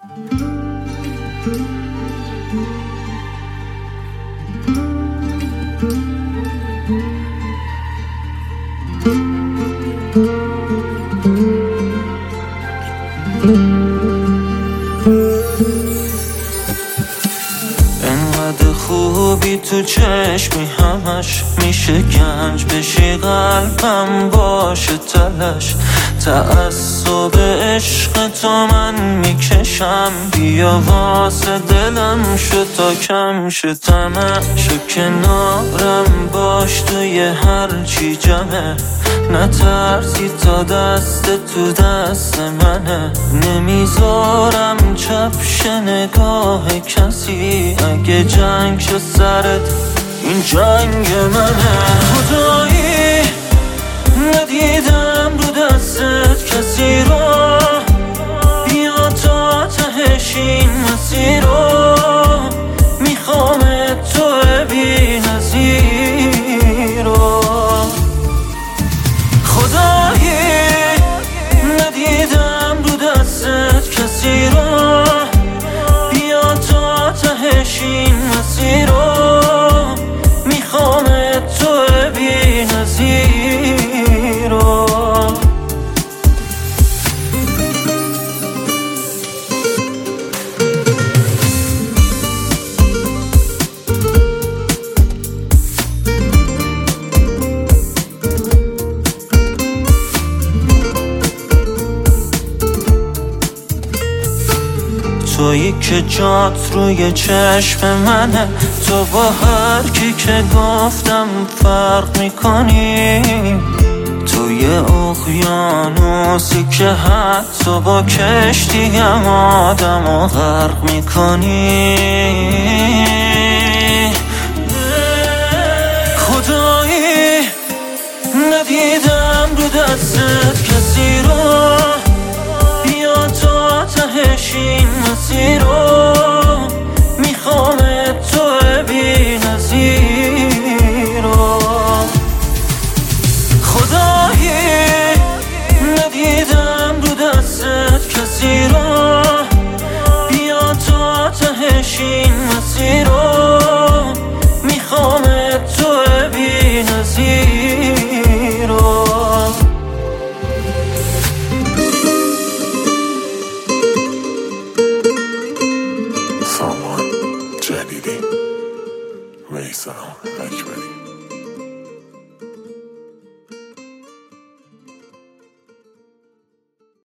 انقدر خوبی تو چشمی همش میشه گنج بشی، قلبم باشه تلش. تعصب عشق تو من میکشم، بیا واسه دلم شو تا کم شه طمعشو. کنارم باش توی هر چی جمعه، نترسی تا دست تو دست منه. نمیذارم چپ شه نگاه کسی، اگه جنگ شد سرت این جنگ منه. خدایی ندیدم رو دستت کسی رو، بیا تا تهش این مسیر رو. میخوامت تو بی نظیر رو. خدایی ندیدم رو دستت کسی رو، بیا تا تهش این مسیر رو. میخوامت تو بی نظیر رو. تویی که جات روی چشم منه، تو با هر کی که گفتم فرق میکنی. توی اقیانوسی که حتی با کشتی هم آدمو غرق میکنی. خدایی ندیدم رو دستت کسی رو،